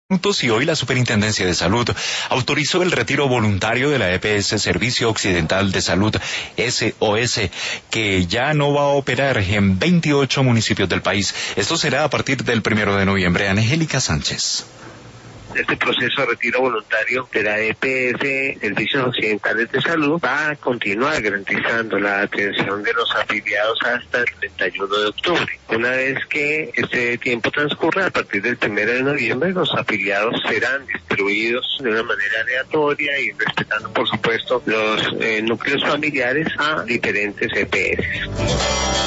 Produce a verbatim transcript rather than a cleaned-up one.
Y hoy la Superintendencia de Salud autorizó el retiro voluntario de la E P S Servicio Occidental de Salud S O S, que ya no va a operar en veintiocho municipios del país. Esto será a partir del primero de noviembre. Angélica Sánchez. Este proceso de retiro voluntario de la E P S, Servicios Occidentales de Salud, va a continuar garantizando la atención de los afiliados hasta el treinta y uno de octubre. Una vez que este tiempo transcurra, a partir del primero de noviembre, los afiliados serán distribuidos de una manera aleatoria y respetando, por supuesto, los eh, núcleos familiares a diferentes E P S.